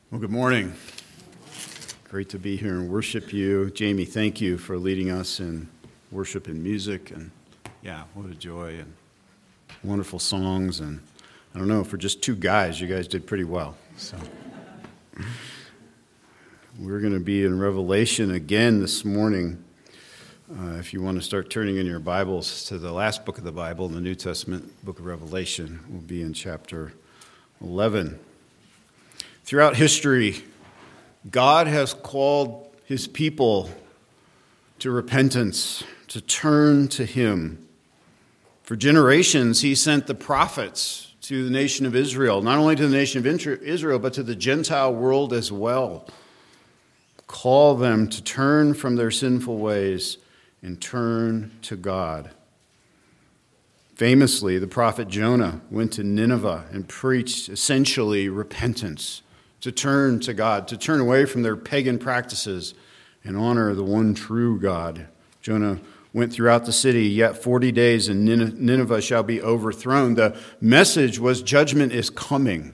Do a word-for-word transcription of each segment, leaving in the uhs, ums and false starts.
Well, good morning. Great to be here and worship you. Jamie, thank you for leading us in worship and music. And yeah, what a joy and wonderful songs. And I don't know, for just two guys, you guys did pretty well. So we're going to be in Revelation again this morning. Uh, if you want to start turning in your Bibles to the last book of the Bible, the New Testament book of Revelation, we'll be in chapter eleven. Throughout history, God has called his people to repentance, to turn to him. For generations, he sent the prophets to the nation of Israel, not only to the nation of Israel, but to the Gentile world as well. Call them to turn from their sinful ways and turn to God. Famously, the prophet Jonah went to Nineveh and preached essentially repentance, to turn to God, to turn away from their pagan practices and honor the one true God. Jonah went throughout the city, yet forty days and Nineveh shall be overthrown. The message was judgment is coming.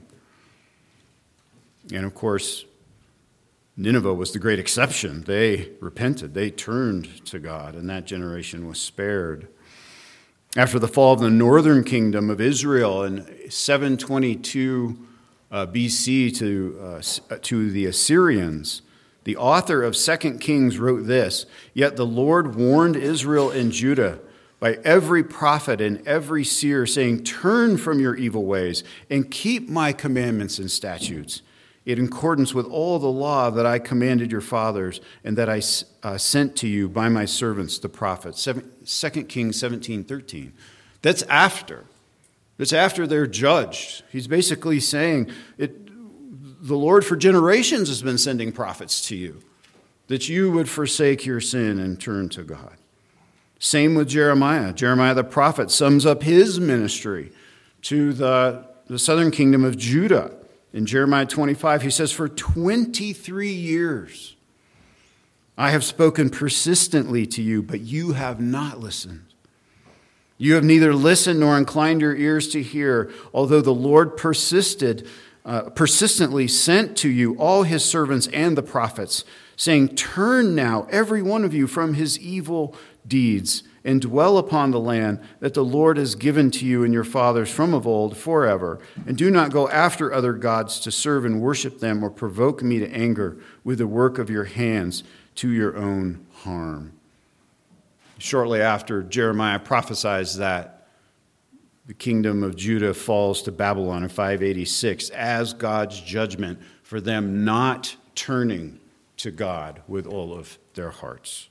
And of course, Nineveh was the great exception. They repented. They turned to God, and that generation was spared. After the fall of the northern kingdom of Israel in seven twenty-two uh, B C to, uh, to the Assyrians, the author of Second Kings wrote this: "Yet the Lord warned Israel and Judah by every prophet and every seer, saying, 'Turn from your evil ways and keep my commandments and statutes, in accordance with all the law that I commanded your fathers and that I uh, sent to you by my servants, the prophets.'" Second Kings seventeen thirteen. That's after. That's after they're judged. He's basically saying, it, the Lord for generations has been sending prophets to you, that you would forsake your sin and turn to God. Same with Jeremiah. Jeremiah the prophet sums up his ministry to the, the southern kingdom of Judah. In Jeremiah twenty-five, he says, "For twenty-three years I have spoken persistently to you, but you have not listened. You have neither listened nor inclined your ears to hear, although the Lord persisted, uh, persistently sent to you all his servants and the prophets, saying, 'Turn now, every one of you, from his evil deeds, and dwell upon the land that the Lord has given to you and your fathers from of old forever. And do not go after other gods to serve and worship them or provoke me to anger with the work of your hands to your own harm.'" Shortly after Jeremiah prophesies that, the kingdom of Judah falls to Babylon in five eighty-six as God's judgment for them not turning to God with all of their hearts.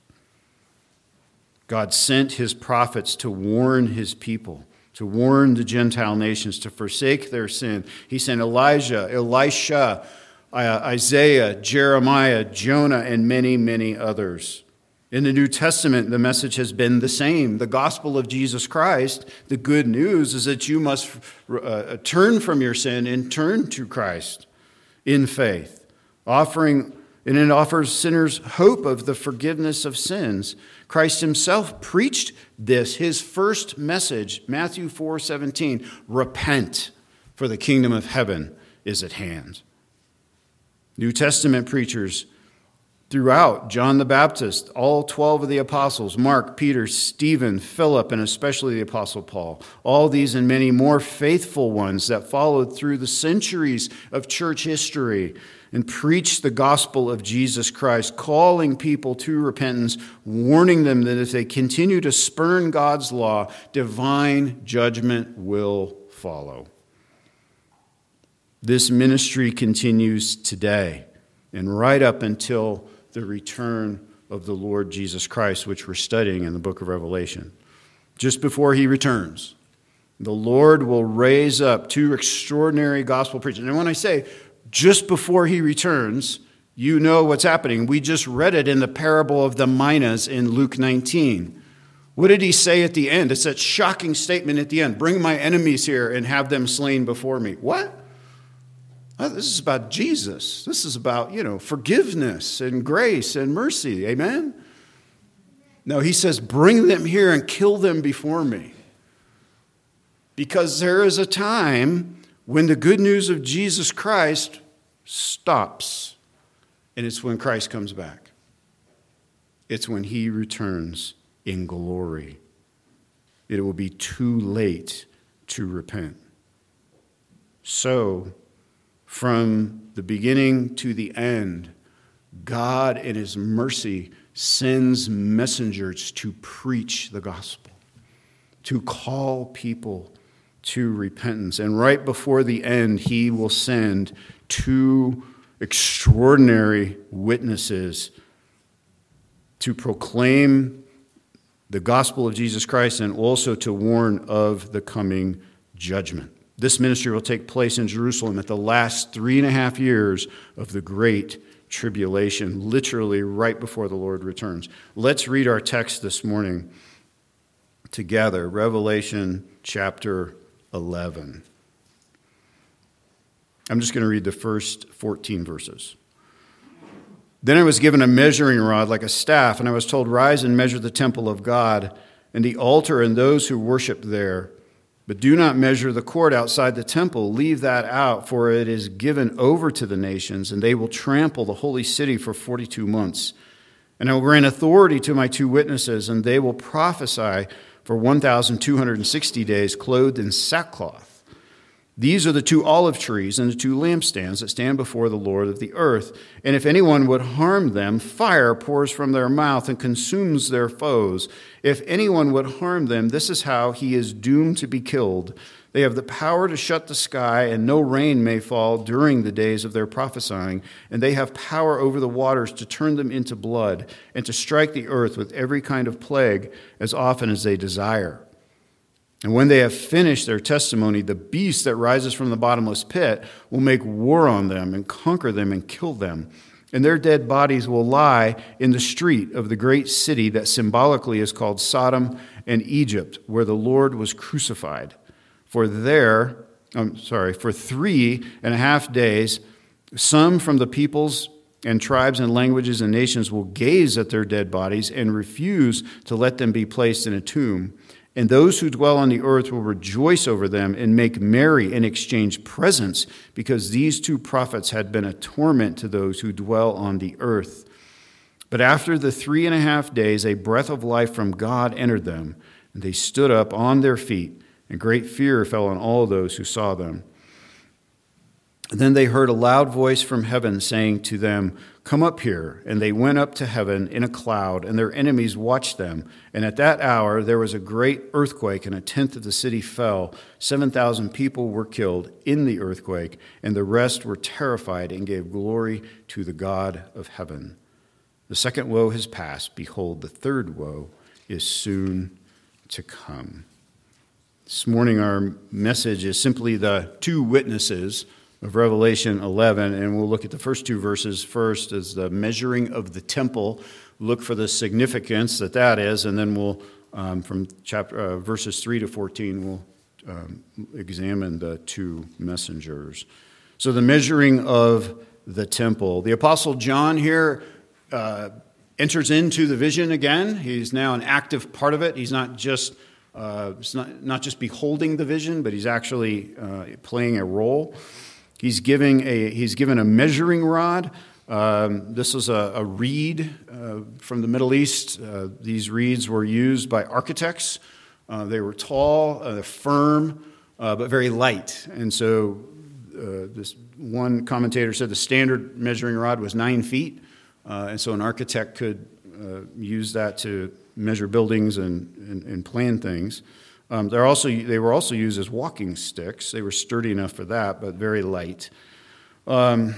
God sent his prophets to warn his people, to warn the Gentile nations to forsake their sin. He sent Elijah, Elisha, Isaiah, Jeremiah, Jonah, and many, many others. In the New Testament, the message has been the same. The gospel of Jesus Christ, the good news, is that you must uh, turn from your sin and turn to Christ in faith, offering, and it offers sinners hope of the forgiveness of sins. Christ himself preached this, his first message, Matthew four seventeen, "Repent, for the kingdom of heaven is at hand." New Testament preachers throughout, John the Baptist, all twelve of the apostles, Mark, Peter, Stephen, Philip, and especially the apostle Paul, all these and many more faithful ones that followed through the centuries of church history and preached the gospel of Jesus Christ, calling people to repentance, warning them that if they continue to spurn God's law, divine judgment will follow. This ministry continues today and right up until the return of the Lord Jesus Christ, which we're studying in the book of Revelation. Just before he returns, the Lord will raise up two extraordinary gospel preachers. And when I say just before he returns, you know what's happening. We just read it in the parable of the minas in Luke nineteen. What did he say at the end? It's that shocking statement at the end. "Bring my enemies here and have them slain before me." What? Oh, this is about Jesus. This is about, you know, forgiveness and grace and mercy. Amen? No, he says, "Bring them here and kill them before me." Because there is a time when the good news of Jesus Christ stops, and it's when Christ comes back. It's when he returns in glory. It will be too late to repent. So, from the beginning to the end, God in his mercy sends messengers to preach the gospel, to call people to repentance. And right before the end, he will send two extraordinary witnesses to proclaim the gospel of Jesus Christ and also to warn of the coming judgment. This ministry will take place in Jerusalem at the last three and a half years of the Great Tribulation, literally right before the Lord returns. Let's read our text this morning together, Revelation chapter eleven. I'm just going to read the first fourteen verses. Then I was given a measuring rod like a staff, and I was told, "Rise and measure the temple of God and the altar and those who worship there. But do not measure the court outside the temple. Leave that out, for it is given over to the nations, and they will trample the holy city for forty-two months. And I will grant authority to my two witnesses, and they will prophesy for one thousand two hundred sixty days, clothed in sackcloth. These are the two olive trees and the two lampstands that stand before the Lord of the earth. And if anyone would harm them, fire pours from their mouth and consumes their foes. If anyone would harm them, this is how he is doomed to be killed. They have the power to shut the sky, and no rain may fall during the days of their prophesying. And they have power over the waters to turn them into blood, and to strike the earth with every kind of plague as often as they desire. And when they have finished their testimony, the beast that rises from the bottomless pit will make war on them and conquer them and kill them. And their dead bodies will lie in the street of the great city that symbolically is called Sodom and Egypt, where the Lord was crucified. For there, I'm sorry, for three and a half days, some from the peoples and tribes and languages and nations will gaze at their dead bodies and refuse to let them be placed in a tomb. And those who dwell on the earth will rejoice over them and make merry and exchange presents, because these two prophets had been a torment to those who dwell on the earth. But after the three and a half days, a breath of life from God entered them, and they stood up on their feet, and great fear fell on all those who saw them. And then they heard a loud voice from heaven saying to them, "Come up here." And they went up to heaven in a cloud, and their enemies watched them. And at that hour there was a great earthquake, and a tenth of the city fell. Seven thousand people were killed in the earthquake, and the rest were terrified and gave glory to the God of heaven. The second woe has passed. Behold, the third woe is soon to come. This morning our message is simply the two witnesses of Revelation eleven, and we'll look at the first two verses first as the measuring of the temple. Look for the significance that that is, and then we'll, um, from chapter uh, verses three to fourteen, we'll um, examine the two messengers. So the measuring of the temple. The Apostle John here uh, enters into the vision again. He's now an active part of it. He's not just uh, it's not, not just beholding the vision, but he's actually uh, playing a role. He's giving a he's given a measuring rod. Um, this is a, a reed uh, from the Middle East. Uh, these reeds were used by architects. Uh, they were tall, uh, firm, uh, but very light. And so, uh, this one commentator said the standard measuring rod was nine feet, uh, and so an architect could uh, use that to measure buildings and and, and plan things. Um, they're also, they were also used as walking sticks. They were sturdy enough for that, but very light. Um,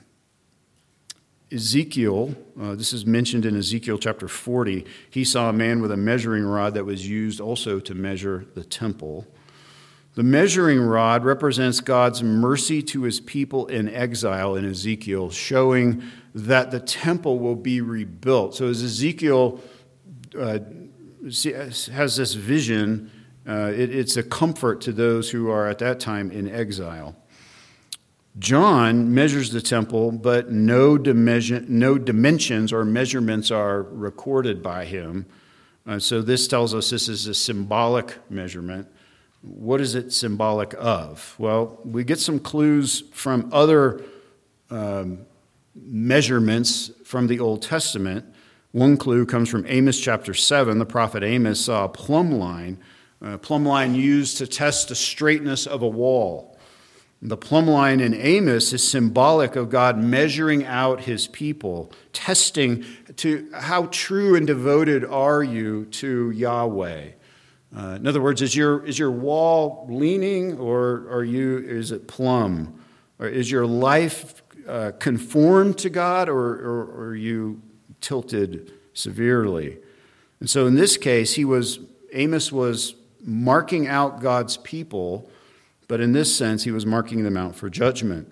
Ezekiel, uh, this is mentioned in Ezekiel chapter forty. He saw a man with a measuring rod that was used also to measure the temple. The measuring rod represents God's mercy to his people in exile in Ezekiel, showing that the temple will be rebuilt. So as Ezekiel uh, has this vision, Uh, it, it's a comfort to those who are at that time in exile. John measures the temple, but no dimension, no dimensions or measurements are recorded by him. Uh, so this tells us this is a symbolic measurement. What is it symbolic of? Well, we get some clues from other um, measurements from the Old Testament. One clue comes from Amos chapter seven. The prophet Amos saw a plumb line, a plumb line used to test the straightness of a wall. The plumb line in Amos is symbolic of God measuring out his people, testing to how true and devoted are you to Yahweh. Uh, in other words, is your is your wall leaning, or are you is it plumb? Or is your life uh, conformed to God, or, or, or are you tilted severely? And so in this case, he was Amos was marking out God's people, but in this sense, he was marking them out for judgment.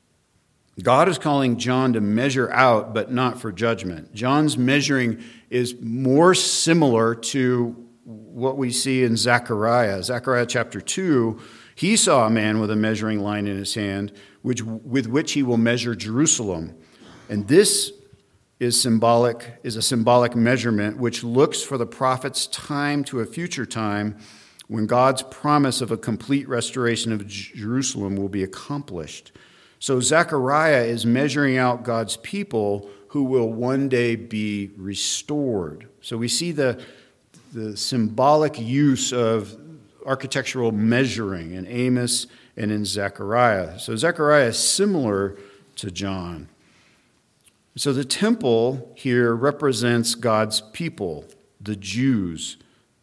God is calling John to measure out, but not for judgment. John's measuring is more similar to what we see in Zechariah. Zechariah chapter two, he saw a man with a measuring line in his hand, which with which he will measure Jerusalem. And this is symbolic, is a symbolic measurement which looks for the prophet's time to a future time when God's promise of a complete restoration of Jerusalem will be accomplished. So Zechariah is measuring out God's people who will one day be restored. So we see the, the symbolic use of architectural measuring in Amos and in Zechariah. So Zechariah is similar to John. So the temple here represents God's people, the Jews.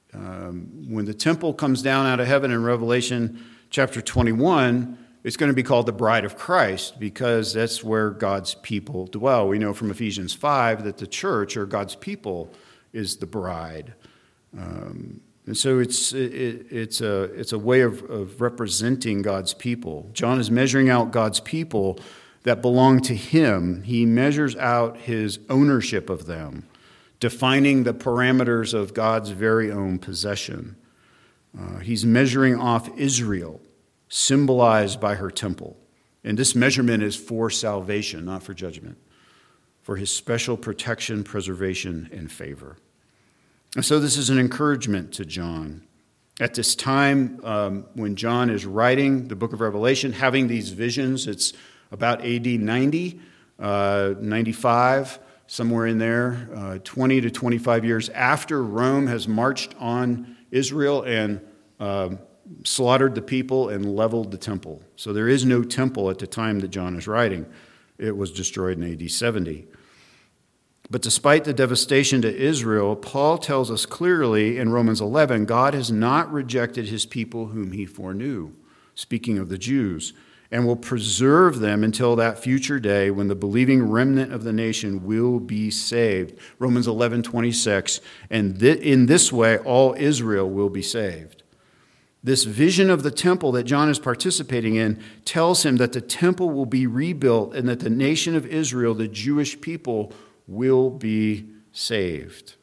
Um, when the temple comes down out of heaven in Revelation chapter twenty-one, it's going to be called the bride of Christ because that's where God's people dwell. We know from Ephesians five that the church, or God's people, is the bride. Um, and so it's it, it's a it's a way of, of representing God's people. John is measuring out God's people that belong to him. He measures out his ownership of them, defining the parameters of God's very own possession. Uh, he's measuring off Israel, symbolized by her temple. And this measurement is for salvation, not for judgment, for his special protection, preservation, and favor. And so this is an encouragement to John. At this time, um, when John is writing the book of Revelation, having these visions, it's about A D ninety, uh, ninety-five, somewhere in there, uh, twenty to twenty-five years after Rome has marched on Israel and uh, slaughtered the people and leveled the temple. So there is no temple at the time that John is writing. It was destroyed in A D seventy. But despite the devastation to Israel, Paul tells us clearly in Romans eleven, God has not rejected his people whom he foreknew, speaking of the Jews, and will preserve them until that future day when the believing remnant of the nation will be saved. Romans eleven twenty-six, and th- in this way all Israel will be saved. This vision of the temple that John is participating in tells him that the temple will be rebuilt and that the nation of Israel, the Jewish people, will be saved.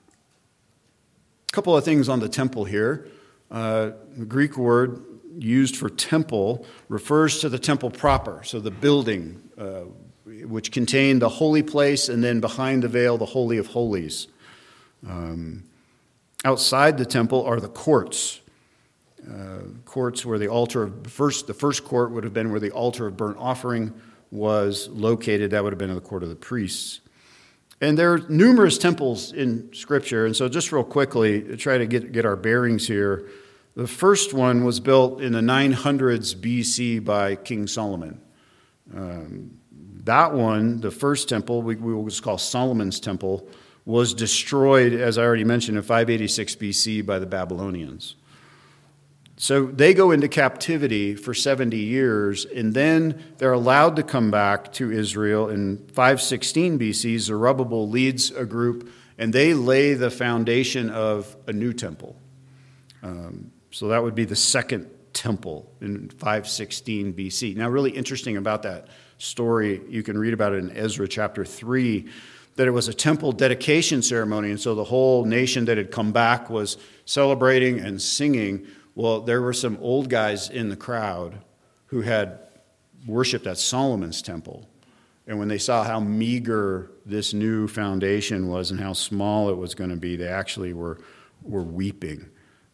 A couple of things on the temple here. Uh, the Greek word used for temple refers to the temple proper, so the building, uh, which contained the holy place, and then behind the veil, the Holy of Holies. Um, outside the temple are the courts. Uh, courts where the altar of first, the first court would have been where the altar of burnt offering was located. That would have been in the court of the priests. And there are numerous temples in Scripture, and so just real quickly, to try to get, get our bearings here. The first one was built in the nine hundreds B C by King Solomon. Um, that one, the first temple, we, we will just call Solomon's Temple, was destroyed, as I already mentioned, in five eighty-six B C by the Babylonians. So they go into captivity for seventy years, and then they're allowed to come back to Israel. In five sixteen B C, Zerubbabel leads a group, and they lay the foundation of a new temple. Um, So that would be the second temple in five sixteen B C. Now, really interesting about that story, you can read about it in Ezra chapter three, that it was a temple dedication ceremony, and so the whole nation that had come back was celebrating and singing. Well, there were some old guys in the crowd who had worshipped at Solomon's temple. And when they saw how meager this new foundation was and how small it was going to be, they actually were, were weeping.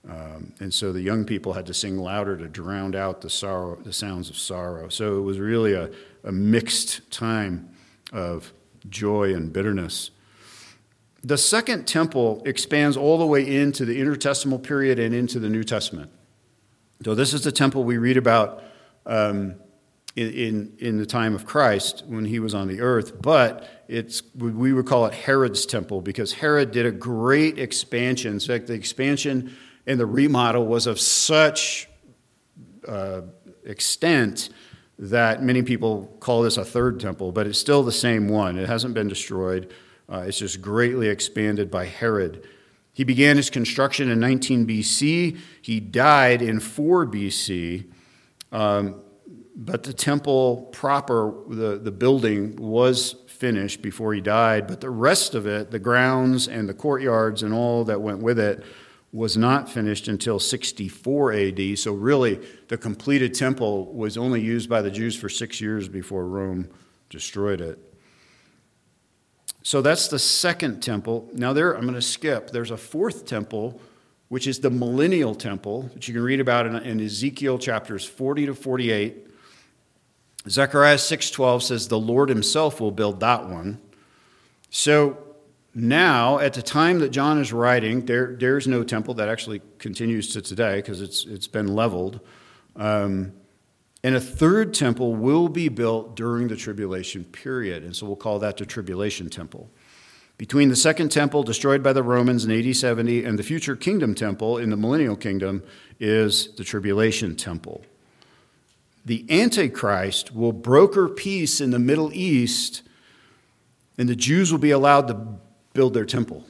Um, and so the young people had to sing louder to drown out the sorrow, the sounds of sorrow. So it was really a, a mixed time of joy and bitterness. The Second Temple expands all the way into the intertestamental period and into the New Testament. So this is the temple we read about um, in, in, in the time of Christ when he was on the earth, but it's we would call it Herod's temple because Herod did a great expansion. In fact, the expansion and the remodel was of such uh, extent that many people call this a third temple, but it's still the same one. It hasn't been destroyed. Uh, it's just greatly expanded by Herod. He began his construction in nineteen B C. He died in four B C. Um, but the temple proper, the, the building, was finished before he died. But the rest of it, the grounds and the courtyards and all that went with it, was not finished until sixty-four A D. So really, the completed temple was only used by the Jews for six years before Rome destroyed it. So that's the second temple. Now there, I'm going to skip. There's a fourth temple, which is the millennial temple, which you can read about in, in Ezekiel chapters forty to forty-eight. Zechariah six twelve says the Lord himself will build that one. So now, at the time that John is writing, there there's no temple. That actually continues to today because it's it's been leveled. Um, and a third temple will be built during the tribulation period. And so we'll call that the tribulation temple. Between the second temple destroyed by the Romans in A D seventy and the future kingdom temple in the millennial kingdom is the tribulation temple. The Antichrist will broker peace in the Middle East, and the Jews will be allowed to build their temple.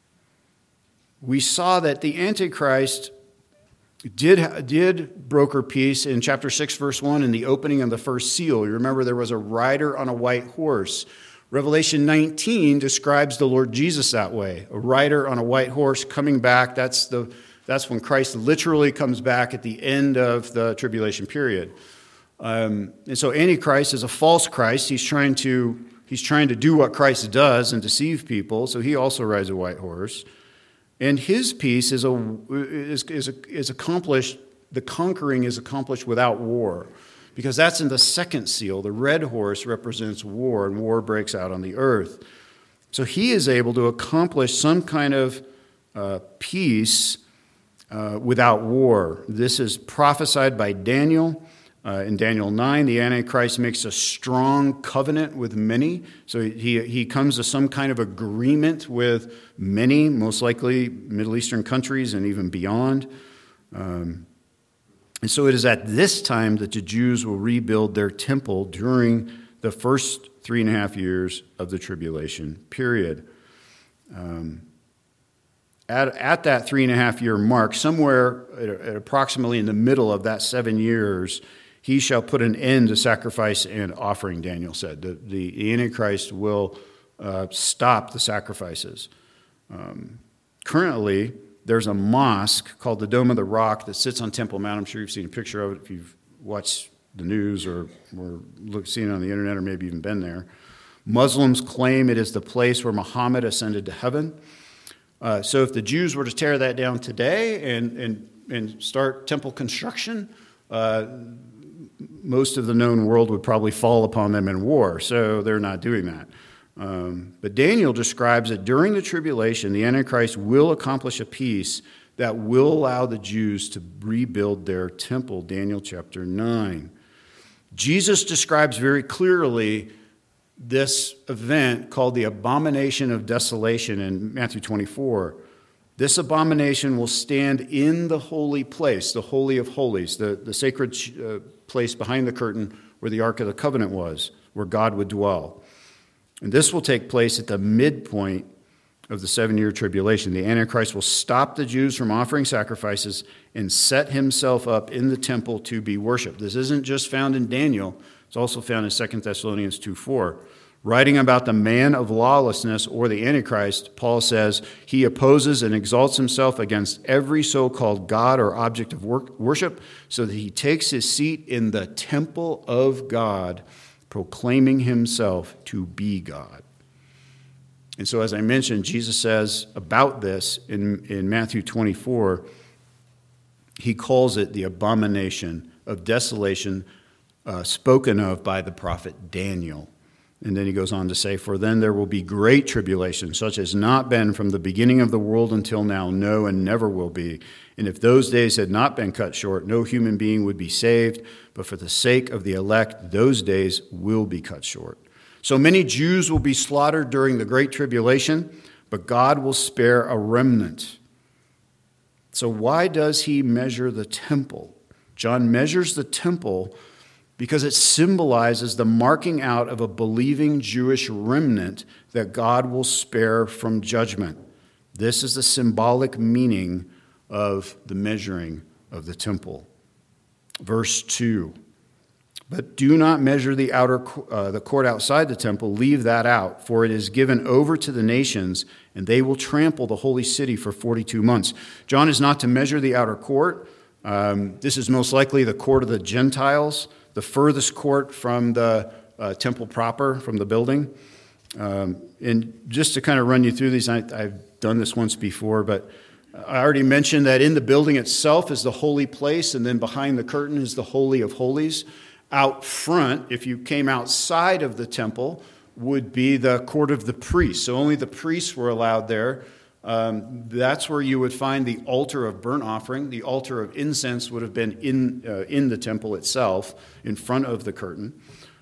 We saw that the Antichrist did, did broker peace in chapter six, verse one, in the opening of the first seal. You remember there was a rider on a white horse. Revelation nineteen describes the Lord Jesus that way, a rider on a white horse coming back. That's, the, that's when Christ literally comes back at the end of the tribulation period. Um, and so Antichrist is a false Christ. He's trying to He's trying to do what Christ does and deceive people, so he also rides a white horse. And his peace is, a, is, is, a, is accomplished, the conquering is accomplished without war, because that's in the second seal. The red horse represents war, and war breaks out on the earth. So he is able to accomplish some kind of uh, peace uh, without war. This is prophesied by Daniel. Uh, in Daniel nine, the Antichrist makes a strong covenant with many. So he, he comes to some kind of agreement with many, most likely Middle Eastern countries and even beyond. Um, and so it is at this time that the Jews will rebuild their temple during the first three and a half years of the tribulation period. Um, at, at that three and a half year mark, somewhere at, at approximately in the middle of that seven years, he shall put an end to sacrifice and offering, Daniel said. The, the Antichrist will uh, stop the sacrifices. Um, currently, there's a mosque called the Dome of the Rock that sits on Temple Mount. I'm sure you've seen a picture of it if you've watched the news or, or look, seen it on the internet or maybe even been there. Muslims claim it is the place where Muhammad ascended to heaven. Uh, so if the Jews were to tear that down today and, and, and start temple construction, uh, most of the known world would probably fall upon them in war, so they're not doing that. Um, but Daniel describes that during the tribulation, the Antichrist will accomplish a peace that will allow the Jews to rebuild their temple, Daniel chapter nine. Jesus describes very clearly this event called the abomination of desolation in Matthew twenty-four. This abomination will stand in the holy place, the Holy of Holies, the, the sacred uh, place behind the curtain where the Ark of the Covenant was, where God would dwell. And this will take place at the midpoint of the seven-year tribulation. The Antichrist will stop the Jews from offering sacrifices and set himself up in the temple to be worshipped. This isn't just found in Daniel. It's also found in Second Thessalonians two four. Writing about the man of lawlessness, or the Antichrist, Paul says, he opposes and exalts himself against every so-called God or object of worship, so that he takes his seat in the temple of God, proclaiming himself to be God. And so, as I mentioned, Jesus says about this in, in Matthew twenty-four, he calls it the abomination of desolation uh, spoken of by the prophet Daniel. And then he goes on to say, for then there will be great tribulation, such as not been from the beginning of the world until now, no, and never will be. And if those days had not been cut short, no human being would be saved. But for the sake of the elect, those days will be cut short. So many Jews will be slaughtered during the great tribulation, but God will spare a remnant. So why does he measure the temple? John measures the temple because it symbolizes the marking out of a believing Jewish remnant that God will spare from judgment. This is the symbolic meaning of the measuring of the temple. Verse two, but do not measure the outer uh, the court outside the temple, leave that out, for it is given over to the nations, and they will trample the holy city for forty-two months. John is not to measure the outer court. Um, this is most likely the court of the Gentiles, the furthest court from the uh, temple proper, from the building. Um, and just to kind of run you through these, I, I've done this once before, but I already mentioned that in the building itself is the holy place, and then behind the curtain is the Holy of Holies. Out front, if you came outside of the temple, would be the court of the priests. So only the priests were allowed there. Um, that's where you would find the altar of burnt offering. The altar of incense would have been in uh, in the temple itself, in front of the curtain.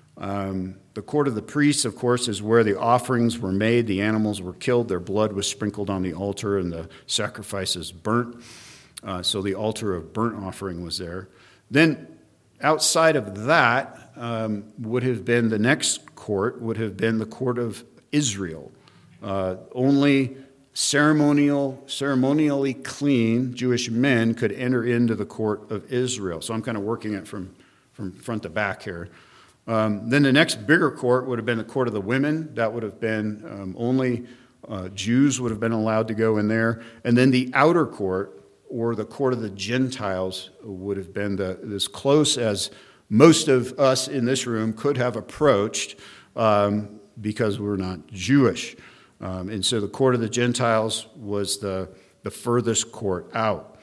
Um, the court of the priests, of course, is where the offerings were made, the animals were killed, their blood was sprinkled on the altar, and the sacrifices burnt. Uh, so the altar of burnt offering was there. Then outside of that um, would have been the next court, would have been the court of Israel. Uh, only ceremonial, ceremonially clean Jewish men could enter into the court of Israel. So I'm kind of working it from, from front to back here. Um, then the next bigger court would have been the court of the women. That would have been um, only uh, Jews would have been allowed to go in there. And then the outer court, or the court of the Gentiles, would have been the, as close as most of us in this room could have approached um, because we're not Jewish. Um, and so the court of the Gentiles was the, the furthest court out.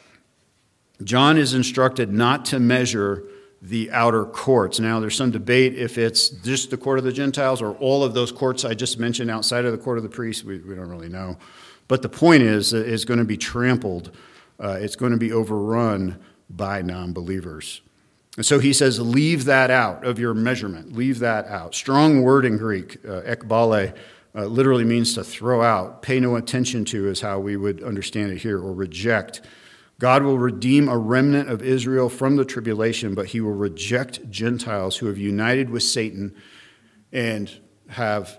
John is instructed not to measure the outer courts. Now, there's some debate if it's just the court of the Gentiles or all of those courts I just mentioned outside of the court of the priests. We, we don't really know. But the point is, it's going to be trampled. Uh, it's going to be overrun by non-believers. And so he says, leave that out of your measurement. Leave that out. Strong word in Greek, uh, ekbale, uh, literally means to throw out. Pay no attention to is how we would understand it here, or reject. God will redeem a remnant of Israel from the tribulation, but he will reject Gentiles who have united with Satan and have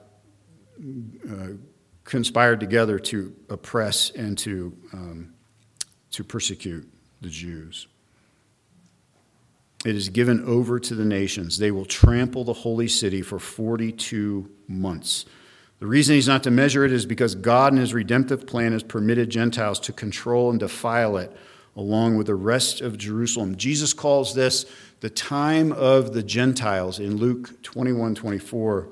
uh, conspired together to oppress and to um, to persecute the Jews. It is given over to the nations. They will trample the holy city for forty-two months. The reason he's not to measure it is because God in his redemptive plan has permitted Gentiles to control and defile it along with the rest of Jerusalem. Jesus calls this the time of the Gentiles in Luke twenty-one twenty-four.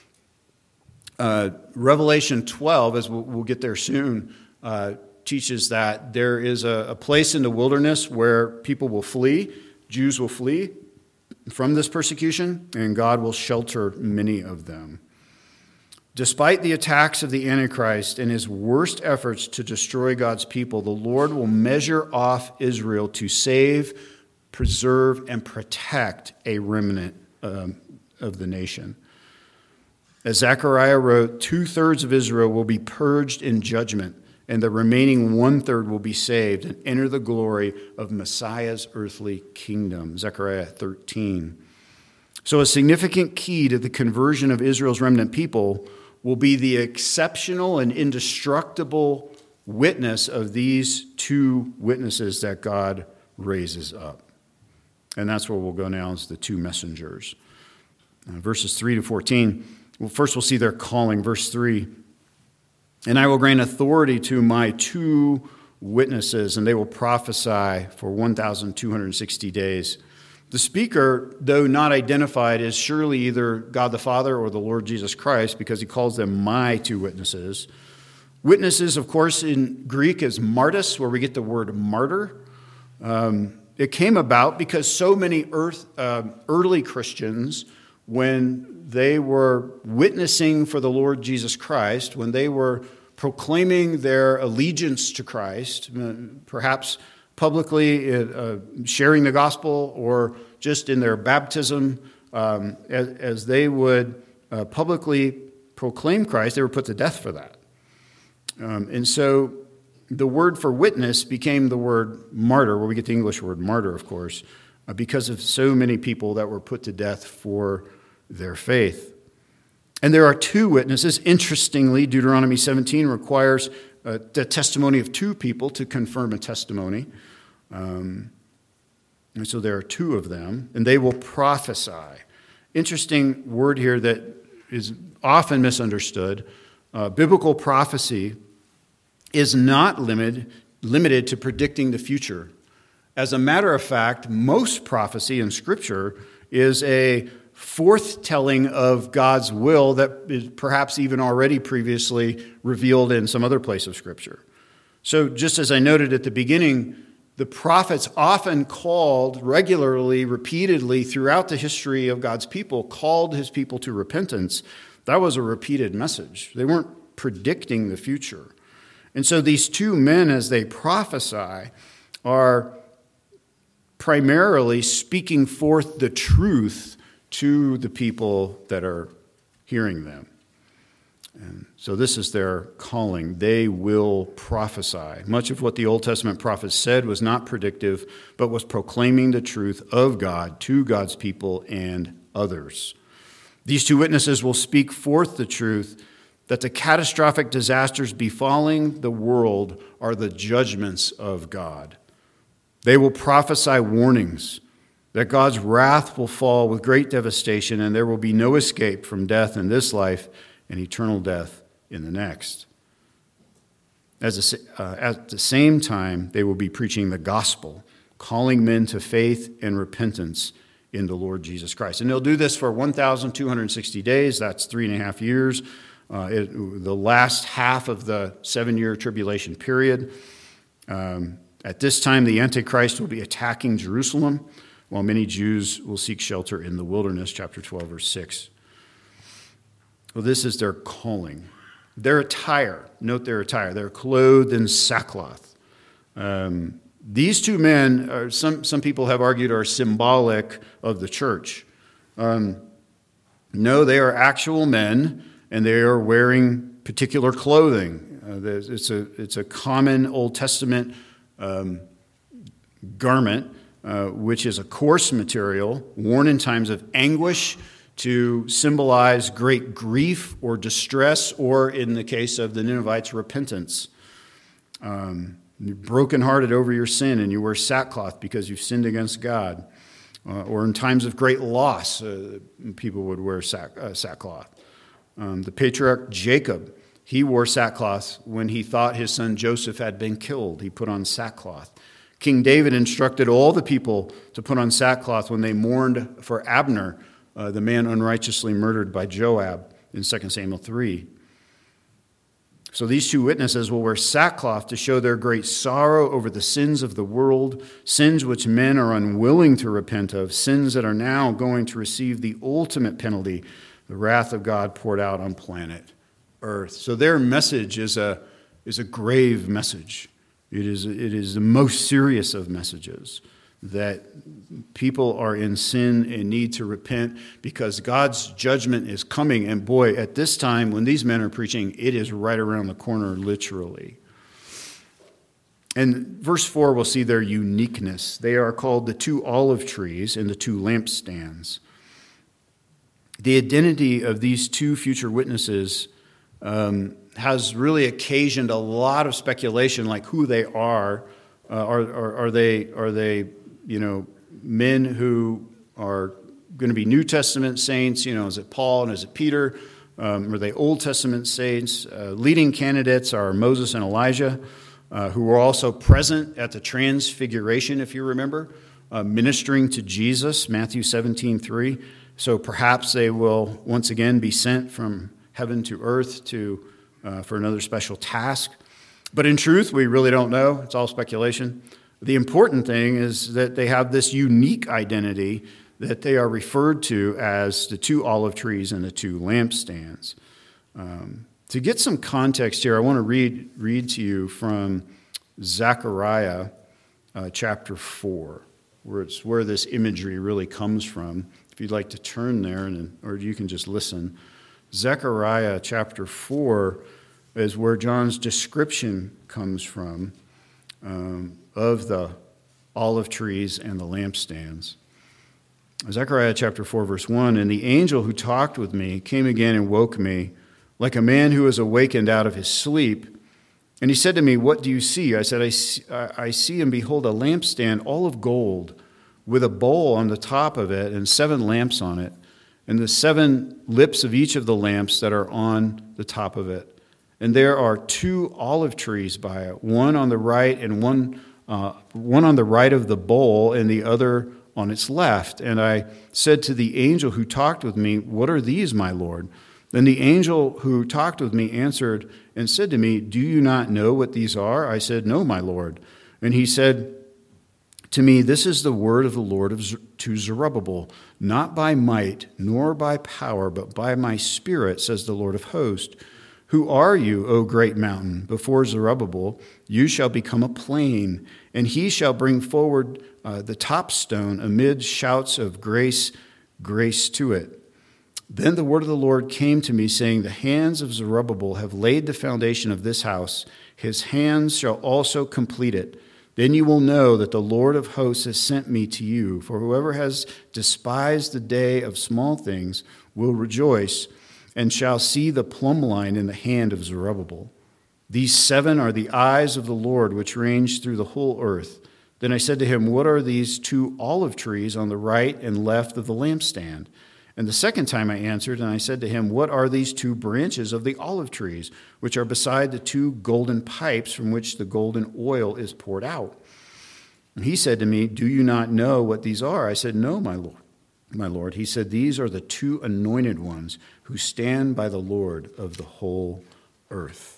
Uh, Revelation twelve, as we'll, we'll get there soon, uh, teaches that there is a, a place in the wilderness where people will flee, Jews will flee from this persecution, and God will shelter many of them. Despite the attacks of the Antichrist and his worst efforts to destroy God's people, the Lord will measure off Israel to save, preserve, and protect a remnant um, of the nation. As Zechariah wrote, two-thirds of Israel will be purged in judgment, and the remaining one-third will be saved and enter the glory of Messiah's earthly kingdom. Zechariah thirteen. So a significant key to the conversion of Israel's remnant people will be the exceptional and indestructible witness of these two witnesses that God raises up. And that's where we'll go now, is the two messengers. Uh, verses three to fourteen. Well, first we'll see their calling. Verse three. And I will grant authority to my two witnesses, and they will prophesy for one thousand two hundred sixty days. The speaker, though not identified, is surely either God the Father or the Lord Jesus Christ, because he calls them my two witnesses. Witnesses, of course, in Greek is martys, where we get the word martyr. Um, it came about because so many earth, uh, early Christians, when they were witnessing for the Lord Jesus Christ, when they were proclaiming their allegiance to Christ, perhaps publicly uh, sharing the gospel or just in their baptism, um, as, as they would uh, publicly proclaim Christ, they were put to death for that. Um, and so the word for witness became the word martyr, where we get the English word martyr, of course, uh, because of so many people that were put to death for their faith. And there are two witnesses. Interestingly, Deuteronomy seventeen requires uh, the testimony of two people to confirm a testimony. Um, and so there are two of them, and they will prophesy. Interesting word here that is often misunderstood. Uh, biblical prophecy is not limited, limited to predicting the future. As a matter of fact, most prophecy in Scripture is a forthtelling of God's will that is perhaps even already previously revealed in some other place of Scripture. So just as I noted at the beginning, the prophets often called regularly, repeatedly throughout the history of God's people, called his people to repentance. That was a repeated message. They weren't predicting the future. And so these two men, as they prophesy, are primarily speaking forth the truth to the people that are hearing them. And so this is their calling. They will prophesy. Much of what the Old Testament prophets said was not predictive, but was proclaiming the truth of God to God's people and others. These two witnesses will speak forth the truth that the catastrophic disasters befalling the world are the judgments of God. They will prophesy warnings that God's wrath will fall with great devastation, and there will be no escape from death in this life and eternal death in the next. As a, uh, at the same time, they will be preaching the gospel, calling men to faith and repentance in the Lord Jesus Christ. And they'll do this for one thousand two hundred sixty days. That's three and a half years. Uh, it, the last half of the seven-year tribulation period. Um, at this time, the Antichrist will be attacking Jerusalem, while many Jews will seek shelter in the wilderness, chapter twelve, verse six. Well, this is their calling. Their attire, note their attire, they're clothed in sackcloth. Um, these two men, are, some, some people have argued, are symbolic of the church. Um, no, they are actual men, and they are wearing particular clothing. Uh, it's, a, it's a common Old Testament um, garment, uh, which is a coarse material worn in times of anguish to symbolize great grief or distress, or in the case of the Ninevites, repentance. Um, you're brokenhearted over your sin, and you wear sackcloth because you've sinned against God. Uh, or in times of great loss, uh, people would wear sack, uh, sackcloth. Um, the patriarch Jacob, he wore sackcloth when he thought his son Joseph had been killed. He put on sackcloth. King David instructed all the people to put on sackcloth when they mourned for Abner, uh, the man unrighteously murdered by Joab in Second Samuel three. So these two witnesses will wear sackcloth to show their great sorrow over the sins of the world, sins which men are unwilling to repent of, sins that are now going to receive the ultimate penalty, the wrath of God poured out on planet Earth. So their message is a, is a grave message. It is, it is the most serious of messages, that people are in sin and need to repent because God's judgment is coming. And boy, at this time, when these men are preaching, it is right around the corner, literally. And verse four, we'll see their uniqueness. They are called the two olive trees and the two lampstands. The identity of these two future witnesses um, has really occasioned a lot of speculation, like who they are. Uh, are, are, are they, are they, you know, men who are going to be New Testament saints? You know, is it Paul and is it Peter? Um, are they Old Testament saints? Uh, leading candidates are Moses and Elijah, uh, who were also present at the Transfiguration, if you remember, uh, ministering to Jesus, Matthew seventeen three. So perhaps they will once again be sent from heaven to earth to uh, for another special task. But in truth, we really don't know. It's all speculation. The important thing is that they have this unique identity that they are referred to as the two olive trees and the two lampstands. Um, to get some context here, I want to read, read to you from Zechariah uh, chapter four, where it's where this imagery really comes from. If you'd like to turn there, and, or you can just listen. Zechariah chapter four is where John's description comes from um, of the olive trees and the lampstands. Zechariah chapter four, verse one, "And the angel who talked with me came again and woke me, like a man who is awakened out of his sleep. And he said to me, 'What do you see?' I said, I see, I see and behold a lampstand all of gold, with a bowl on the top of it and seven lamps on it, and the seven lips of each of the lamps that are on the top of it. And there are two olive trees by it, one on the right and one uh, one on the right of the bowl and the other on its left. And I said to the angel who talked with me, 'What are these, my Lord?' Then the angel who talked with me answered and said to me, 'Do you not know what these are?' I said, 'No, my Lord.' And he said to me, 'This is the word of the Lord of Z- to Zerubbabel, not by might nor by power, but by my Spirit, says the Lord of hosts. Who are you, O great mountain? Before Zerubbabel, you shall become a plain, and he shall bring forward uh, the top stone amid shouts of grace, grace to it.' Then the word of the Lord came to me, saying, 'The hands of Zerubbabel have laid the foundation of this house. His hands shall also complete it. Then you will know that the Lord of hosts has sent me to you. For whoever has despised the day of small things will rejoice, and shall see the plumb line in the hand of Zerubbabel. These seven are the eyes of the Lord, which range through the whole earth.' Then I said to him, 'What are these two olive trees on the right and left of the lampstand?' And the second time I answered, and I said to him, 'What are these two branches of the olive trees, which are beside the two golden pipes from which the golden oil is poured out?' And he said to me, 'Do you not know what these are?' I said, 'No, my Lord.' My Lord, he said, 'These are the two anointed ones who stand by the Lord of the whole earth.'"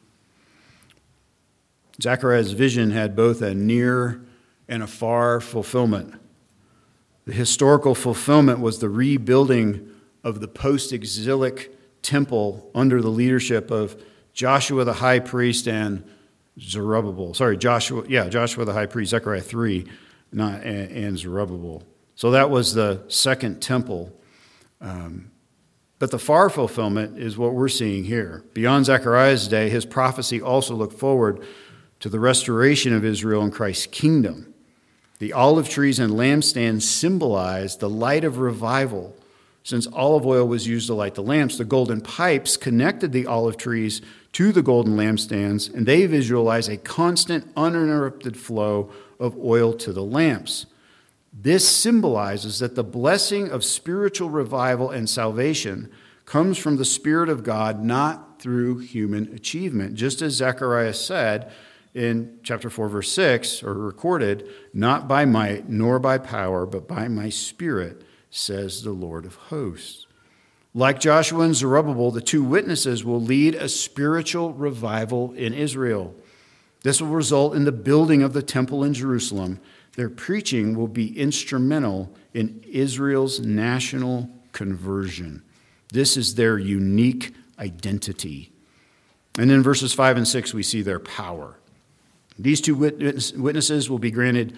Zechariah's vision had both a near and a far fulfillment. The historical fulfillment was the rebuilding of the post-exilic temple under the leadership of Joshua the high priest and Zerubbabel. Sorry, Joshua, yeah, Joshua the high priest, Zechariah three, not, and, and Zerubbabel. So that was the second temple. Um, but the far fulfillment is what we're seeing here. Beyond Zechariah's day, his prophecy also looked forward to the restoration of Israel in Christ's kingdom. The olive trees and lampstands symbolize the light of revival. Since olive oil was used to light the lamps, the golden pipes connected the olive trees to the golden lampstands, and they visualize a constant, uninterrupted flow of oil to the lamps. This symbolizes that the blessing of spiritual revival and salvation comes from the Spirit of God, not through human achievement. Just as Zechariah said in chapter four, verse six, or recorded, "Not by might nor by power, but by my Spirit, says the Lord of hosts." Like Joshua and Zerubbabel, the two witnesses will lead a spiritual revival in Israel. This will result in the building of the temple in Jerusalem. Their preaching will be instrumental in Israel's national conversion. This is their unique identity. And in verses five and six, we see their power. These two witnesses will be granted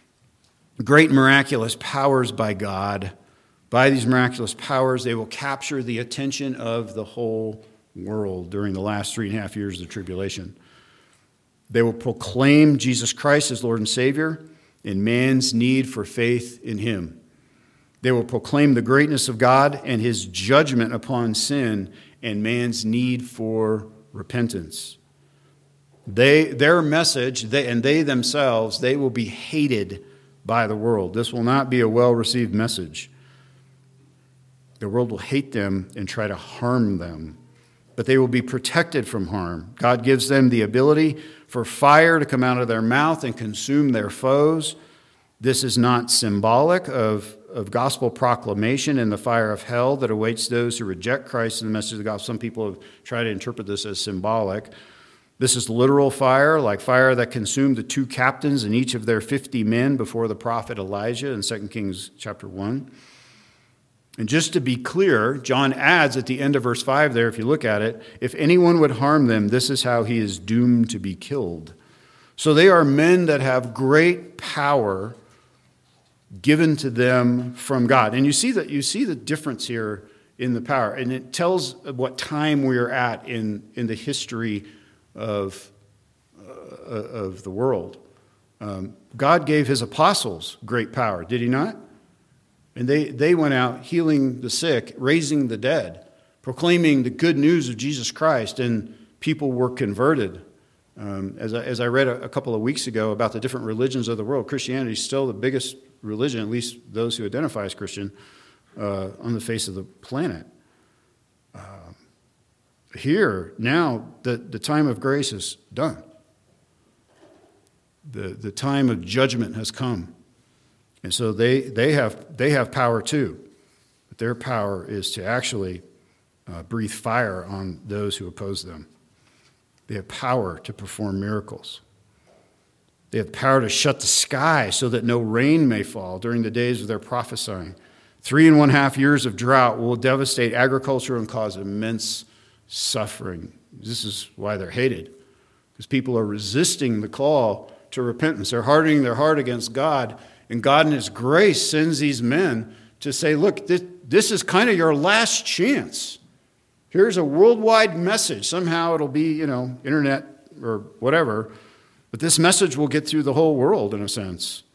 great miraculous powers by God. By these miraculous powers, they will capture the attention of the whole world during the last three and a half years of the tribulation. They will proclaim Jesus Christ as Lord and Savior and man's need for faith in him. They will proclaim the greatness of God and his judgment upon sin and man's need for repentance. They, their message, they, and they themselves, they will be hated by the world. This will not be a well-received message. The world will hate them and try to harm them, but they will be protected from harm. God gives them the ability for fire to come out of their mouth and consume their foes. This is not symbolic of, of gospel proclamation and the fire of hell that awaits those who reject Christ and the message of the gospel. Some people have tried to interpret this as symbolic. This is literal fire, like fire that consumed the two captains and each of their fifty men before the prophet Elijah in Second Kings chapter one. And just to be clear, John adds at the end of verse five there, if you look at it, if anyone would harm them, this is how he is doomed to be killed. So they are men that have great power given to them from God. And you see that you see the difference here in the power. And it tells what time we're at in, in the history of, uh, of the world. Um, God gave his apostles great power, did he not? And they, they went out healing the sick, raising the dead, proclaiming the good news of Jesus Christ, and people were converted. Um, as, I, as I read a, a couple of weeks ago about the different religions of the world, Christianity is still the biggest religion, at least those who identify as Christian, uh, on the face of the planet. Uh, here, now, the, the time of grace is done. The, the time of judgment has come. And so they, they, have, they have power too. But their power is to actually uh, breathe fire on those who oppose them. They have power to perform miracles. They have power to shut the sky so that no rain may fall during the days of their prophesying. Three and one half years of drought will devastate agriculture and cause immense suffering. This is why they're hated, because people are resisting the call to repentance. They're hardening their heart against God, and God in his grace sends these men to say, look, this, this is kind of your last chance. Here's a worldwide message. Somehow it'll be, you know, internet or whatever, but this message will get through the whole world in a sense.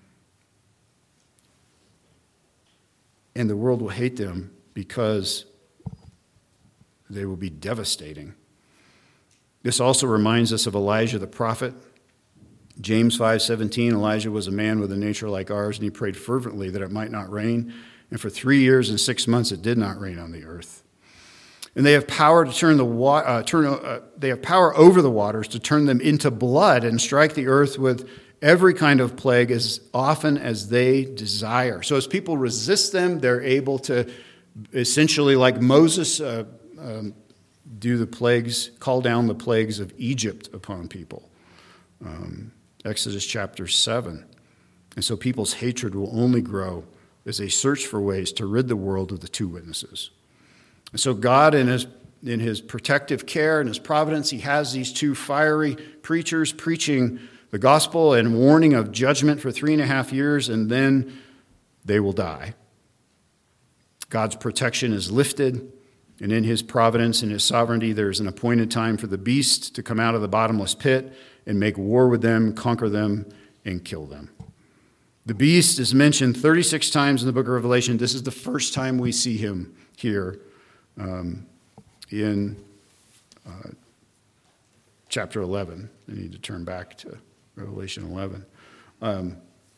And the world will hate them because they will be devastating. This also reminds us of Elijah the prophet. James five seventeen, Elijah was a man with a nature like ours, and he prayed fervently that it might not rain. And for three years and six months it did not rain on the earth. And they have power to turn the wa- uh, turn. Uh, they have power over the waters to turn them into blood and strike the earth with every kind of plague as often as they desire. So as people resist them, they're able to essentially, like Moses, uh, um, do the plagues, call down the plagues of Egypt upon people. Um, Exodus chapter seven. And so people's hatred will only grow as they search for ways to rid the world of the two witnesses. And so God, in his, in his protective care and his providence, he has these two fiery preachers preaching the gospel and warning of judgment for three and a half years, and then they will die. God's protection is lifted, and in his providence and his sovereignty, there's an appointed time for the beast to come out of the bottomless pit and make war with them, conquer them, and kill them. The beast is mentioned thirty-six times in the book of Revelation. This is the first time we see him here um, in uh, chapter eleven. I need to turn back to Revelation eleven. Um,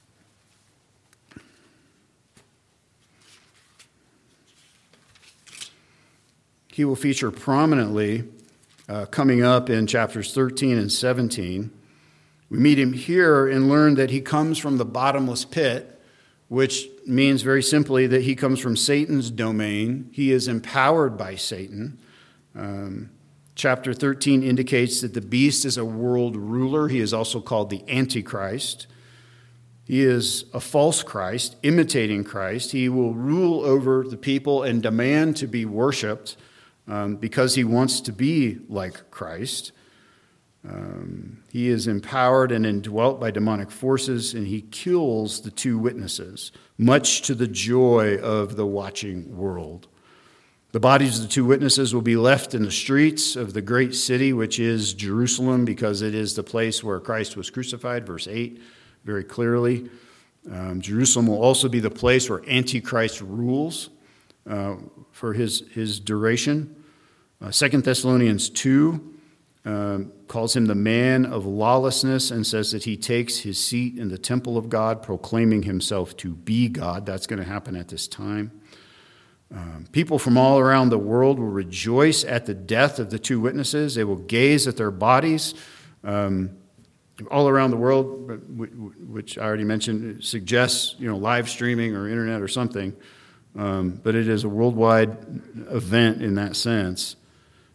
he will feature prominently uh, coming up in chapters thirteen and seventeen. We meet him here and learn that he comes from the bottomless pit, which means very simply that he comes from Satan's domain. He is empowered by Satan. Um, chapter thirteen indicates that the beast is a world ruler. He is also called the Antichrist. He is a false Christ, imitating Christ. He will rule over the people and demand to be worshipped um, because he wants to be like Christ. Um, he is empowered and indwelt by demonic forces, and he kills the two witnesses, much to the joy of the watching world. The bodies of the two witnesses will be left in the streets of the great city, which is Jerusalem, because it is the place where Christ was crucified, verse eight, very clearly. Um, Jerusalem will also be the place where Antichrist rules uh, for his, his duration. Uh, Second Thessalonians two Um, calls him the man of lawlessness and says that he takes his seat in the temple of God, proclaiming himself to be God. That's going to happen at this time. Um, people from all around the world will rejoice at the death of the two witnesses. They will gaze at their bodies um, all around the world, which I already mentioned, suggests, you know, live streaming or internet or something. Um, but it is a worldwide event in that sense.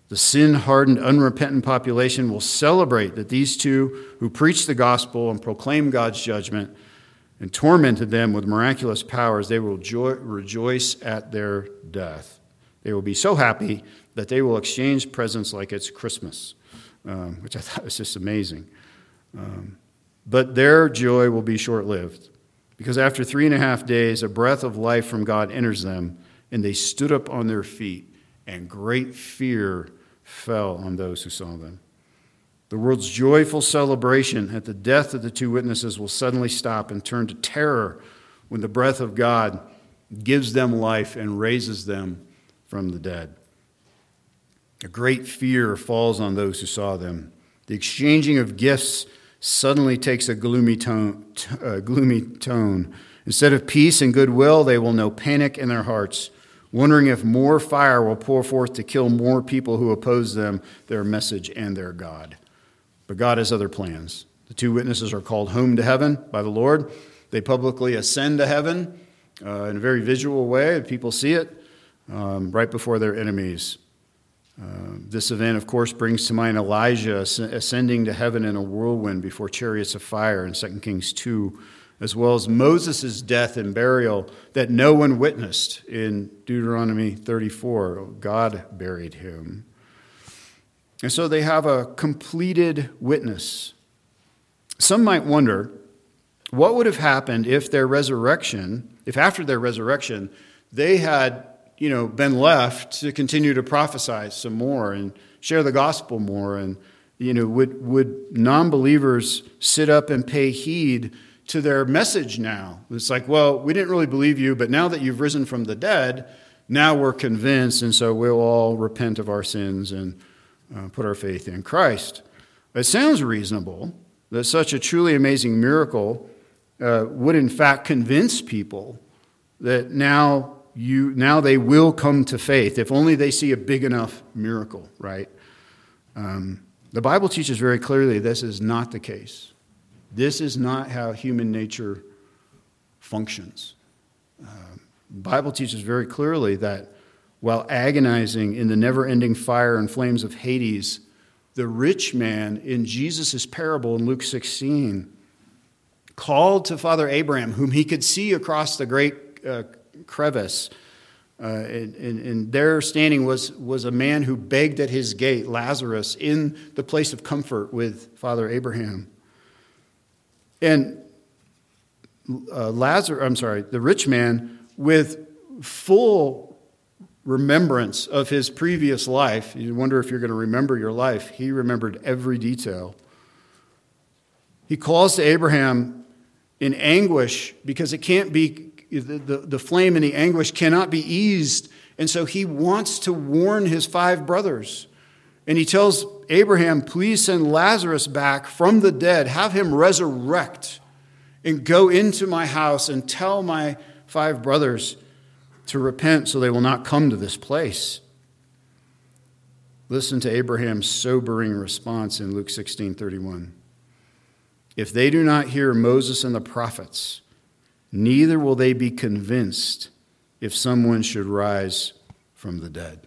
The sin-hardened, unrepentant population will celebrate that these two who preached the gospel and proclaimed God's judgment and tormented them with miraculous powers, they will joy, rejoice at their death. They will be so happy that they will exchange presents like it's Christmas, um, which I thought was just amazing. Um, but their joy will be short-lived, because after three and a half days, a breath of life from God enters them, and they stood up on their feet, and great fear fell on those who saw them. The world's joyful celebration at the death of the two witnesses will suddenly stop and turn to terror when the breath of God gives them life and raises them from the dead. A great fear falls on those who saw them. The exchanging of gifts suddenly takes a gloomy tone. A gloomy tone. Instead of peace and goodwill, they will know panic in their hearts, wondering if more fire will pour forth to kill more people who oppose them, their message, and their God. But God has other plans. The two witnesses are called home to heaven by the Lord. They publicly ascend to heaven uh, in a very visual way. People see it um, right before their enemies. Uh, this event, of course, brings to mind Elijah ascending to heaven in a whirlwind before chariots of fire in Second Kings two, as well as Moses' death and burial that no one witnessed in Deuteronomy thirty-four. God buried him. And so they have a completed witness. Some might wonder, what would have happened if their resurrection, if after their resurrection, they had, you know, been left to continue to prophesy some more and share the gospel more, and, you know, would would non-believers sit up and pay heed to their message now? It's like, well, we didn't really believe you, but now that you've risen from the dead, now we're convinced, and so we'll all repent of our sins and uh, put our faith in Christ. It sounds reasonable that such a truly amazing miracle uh, would in fact convince people that now you now they will come to faith if only they see a big enough miracle, right? Um, the Bible teaches very clearly this is not the case. This is not how human nature functions. Uh, the Bible teaches very clearly that while agonizing in the never-ending fire and flames of Hades, the rich man in Jesus' parable in Luke sixteen called to Father Abraham, whom he could see across the great uh, crevice, uh, and, and, and there standing was, was a man who begged at his gate, Lazarus, in the place of comfort with Father Abraham. And uh, Lazarus, I'm sorry, the rich man, with full remembrance of his previous life, you wonder if you're going to remember your life, he remembered every detail. He calls to Abraham in anguish because it can't be, the, the, the flame and the anguish cannot be eased. And so he wants to warn his five brothers. And he tells Abraham, please send Lazarus back from the dead, have him resurrect, and go into my house and tell my five brothers to repent so they will not come to this place. Listen to Abraham's sobering response in Luke sixteen thirty-one. If they do not hear Moses and the prophets, neither will they be convinced if someone should rise from the dead.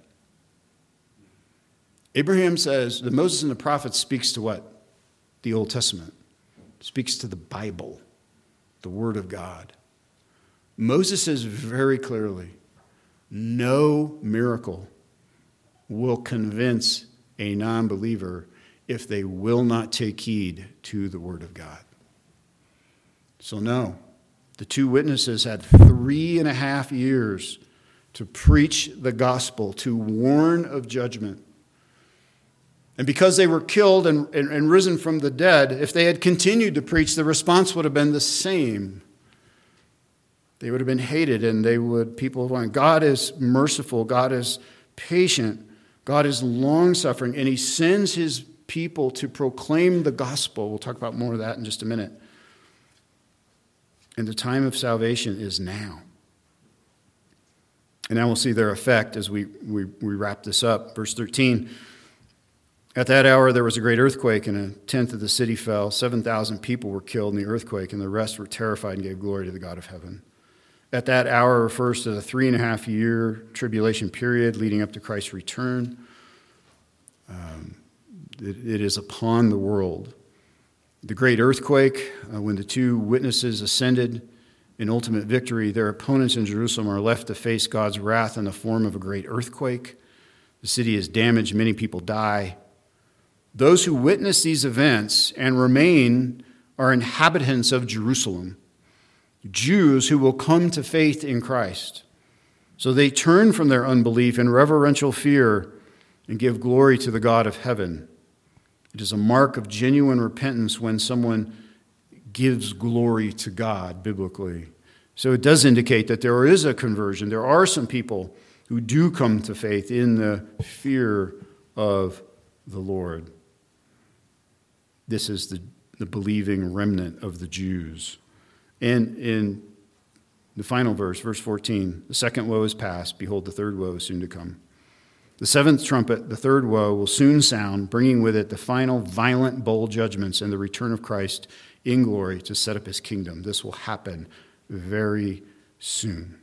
Abraham says that Moses and the prophets speaks to what? The Old Testament. It speaks to the Bible, the Word of God. Moses says very clearly, no miracle will convince a non-believer if they will not take heed to the Word of God. So no, the two witnesses had three and a half years to preach the gospel, to warn of judgment. And because they were killed and, and, and risen from the dead, if they had continued to preach, the response would have been the same. They would have been hated, and they would, people would want, God is merciful, God is patient, God is long-suffering, and he sends his people to proclaim the gospel. We'll talk about more of that in just a minute. And the time of salvation is now. And now we'll see their effect as we, we, we wrap this up. Verse thirteen. At that hour there was a great earthquake, and a tenth of the city fell. Seven thousand people were killed in the earthquake, and the rest were terrified and gave glory to the God of heaven. At that hour refers to the three and a half year tribulation period leading up to Christ's return. Um, it, it is upon the world. The great earthquake, uh, when the two witnesses ascended in ultimate victory, their opponents in Jerusalem are left to face God's wrath in the form of a great earthquake. The city is damaged, many people die. Those who witness these events and remain are inhabitants of Jerusalem, Jews who will come to faith in Christ. So they turn from their unbelief in reverential fear and give glory to the God of heaven. It is a mark of genuine repentance when someone gives glory to God biblically. So it does indicate that there is a conversion. There are some people who do come to faith in the fear of the Lord. This is the, the believing remnant of the Jews. And in the final verse, verse fourteen, the second woe is past. Behold, the third woe is soon to come. The seventh trumpet, the third woe, will soon sound, bringing with it the final violent bowl judgments and the return of Christ in glory to set up his kingdom. This will happen very soon.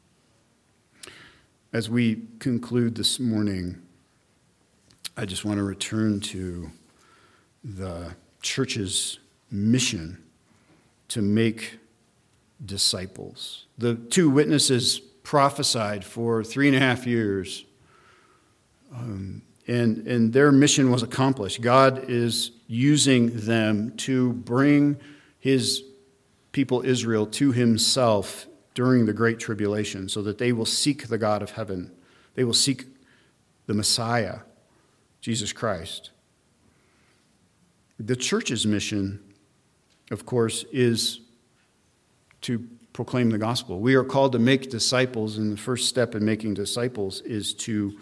As we conclude this morning, I just want to return to the church's mission to make disciples. The two witnesses prophesied for three and a half years, um, and, and their mission was accomplished. God is using them to bring his people Israel to himself during the Great Tribulation so that they will seek the God of heaven. They will seek the Messiah, Jesus Christ. The church's mission, of course, is to proclaim the gospel. We are called to make disciples, and the first step in making disciples is to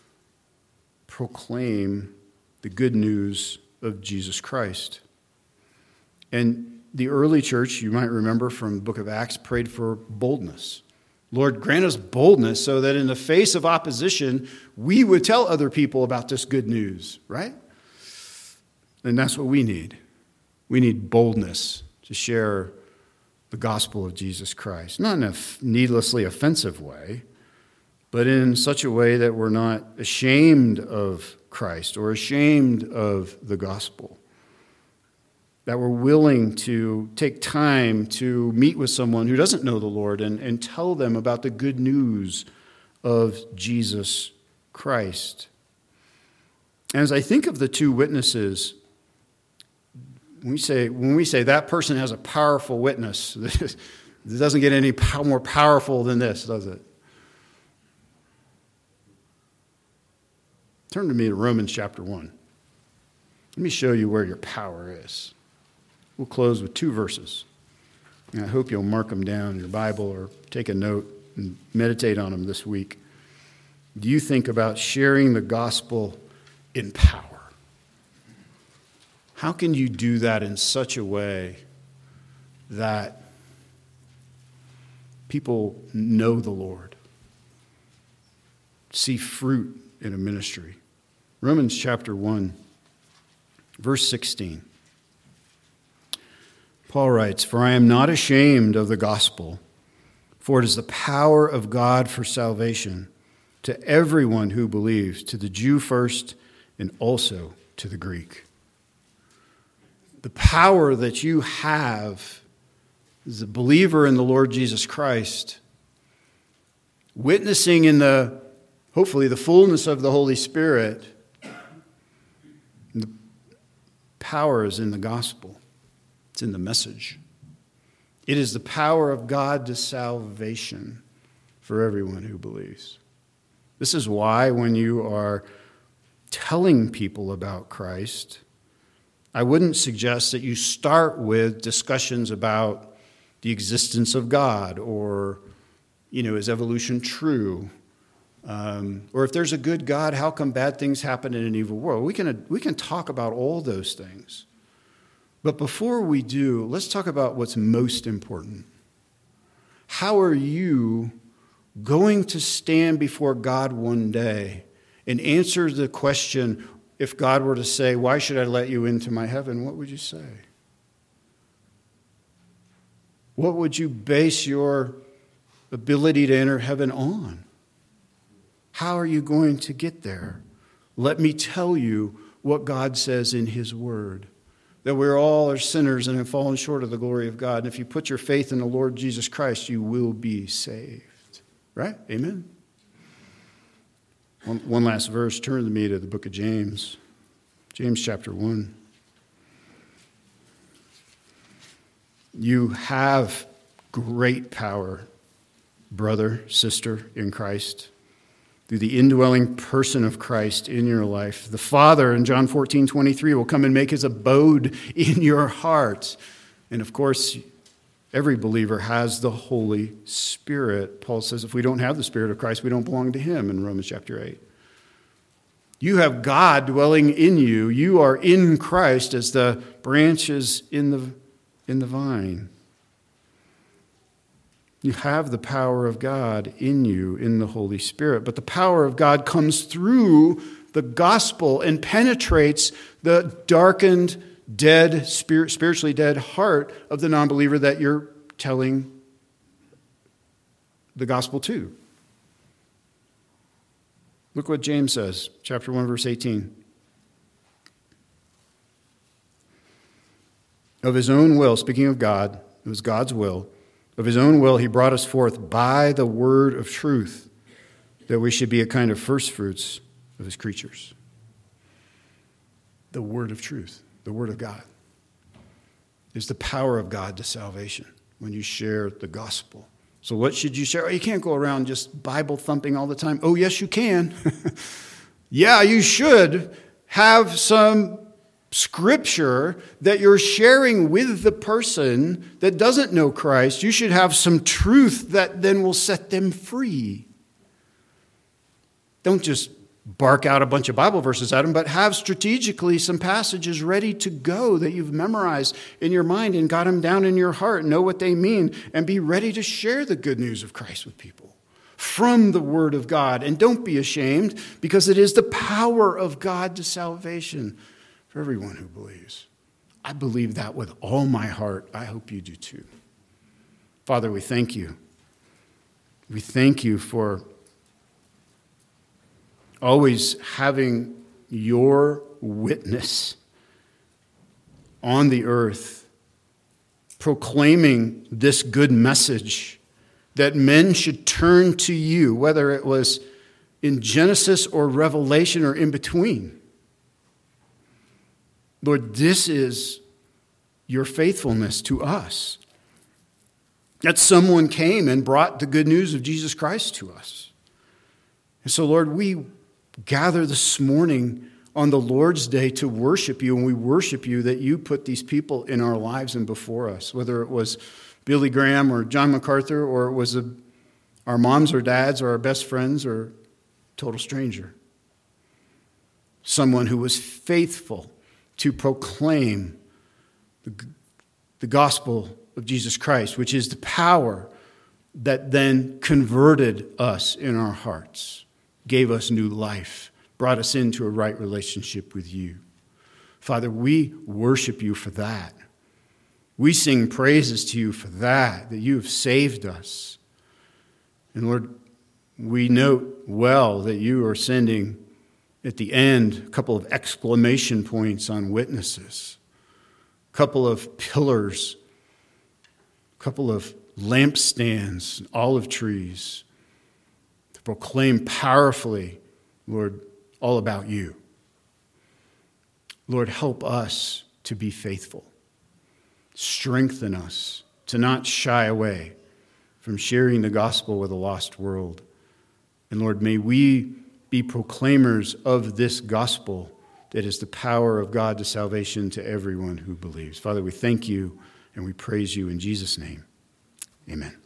proclaim the good news of Jesus Christ. And the early church, you might remember from the book of Acts, prayed for boldness. Lord, grant us boldness so that in the face of opposition, we would tell other people about this good news, right? And that's what we need. We need boldness to share the gospel of Jesus Christ. Not in a needlessly offensive way, but in such a way that we're not ashamed of Christ or ashamed of the gospel. That we're willing to take time to meet with someone who doesn't know the Lord and, and tell them about the good news of Jesus Christ. And as I think of the two witnesses, when we say, when we say that person has a powerful witness, it doesn't get any more powerful than this, does it? Turn to me to Romans chapter one. Let me show you where your power is. We'll close with two verses. And I hope you'll mark them down in your Bible or take a note and meditate on them this week. Do you think about sharing the gospel in power? How can you do that in such a way that people know the Lord, see fruit in a ministry? Romans chapter one, verse sixteen. Paul writes, "For I am not ashamed of the gospel, for it is the power of God for salvation to everyone who believes, to the Jew first and also to the Greek." The power that you have as a believer in the Lord Jesus Christ, witnessing in the, hopefully, the fullness of the Holy Spirit, the power is in the gospel. It's in the message. It is the power of God to salvation for everyone who believes. This is why when you are telling people about Christ, I wouldn't suggest that you start with discussions about the existence of God or, you know, is evolution true? Um, or if there's a good God, how come bad things happen in an evil world? We can, we can talk about all those things. But before we do, let's talk about what's most important. How are you going to stand before God one day and answer the question, if God were to say, "Why should I let you into my heaven?" What would you say? What would you base your ability to enter heaven on? How are you going to get there? let me tell you what God says in his word. That we're all are sinners and have fallen short of the glory of God. And if you put your faith in the Lord Jesus Christ, you will be saved. Right? Amen? One, one last verse. Turn with me to the book of James. James chapter one. You have great power, brother, sister, in Christ, through the indwelling person of Christ in your life. The Father, in John fourteen twenty-three, will come and make his abode in your heart. And of course, every believer has the Holy Spirit. Paul says if we don't have the Spirit of Christ, we don't belong to him in Romans chapter eight. You have God dwelling in you. You are in Christ as the branches in the, in the vine. You have the power of God in you in the Holy Spirit. But the power of God comes through the gospel and penetrates the darkened, dead, spirit, spiritually dead heart of the non-believer that you're telling the gospel to. Look what James says, chapter one, verse eighteen. Of his own will, speaking of God, it was God's will, of his own will, he brought us forth by the word of truth, that we should be a kind of first fruits of his creatures. The word of truth, the word of God, is the power of God to salvation when you share the gospel. So what should you share? Oh, you can't go around just Bible thumping all the time. Oh, yes, you can. Yeah, you should have some scripture that you're sharing with the person that doesn't know Christ. You should have some truth that then will set them free. Don't just bark out a bunch of Bible verses at them, but have strategically some passages ready to go that you've memorized in your mind and got them down in your heart, know what they mean, and be ready to share the good news of Christ with people from the Word of God. And don't be ashamed, because it is the power of God to salvation for everyone who believes. I believe that with all my heart. I hope you do too. Father, we thank you. We thank you for always having your witness on the earth, proclaiming this good message that men should turn to you, whether it was in Genesis or Revelation or in between. Lord, this is your faithfulness to us, that someone came and brought the good news of Jesus Christ to us. And so, Lord, we gather this morning on the Lord's Day to worship you, and we worship you that you put these people in our lives and before us, whether it was Billy Graham or John MacArthur, or it was a, our moms or dads or our best friends or total stranger. Someone who was faithful to proclaim the, the gospel of Jesus Christ, which is the power that then converted us in our hearts, gave us new life, brought us into a right relationship with you. Father, we worship you for that. We sing praises to you for that, that you have saved us. And Lord, we note well that you are sending at the end a couple of exclamation points on witnesses, a couple of pillars, a couple of lampstands, olive trees, to proclaim powerfully, Lord, all about you. Lord, help us to be faithful. Strengthen us to not shy away from sharing the gospel with a lost world. And Lord, may we be proclaimers of this gospel that is the power of God to salvation to everyone who believes. Father, we thank you and we praise you in Jesus' name. Amen.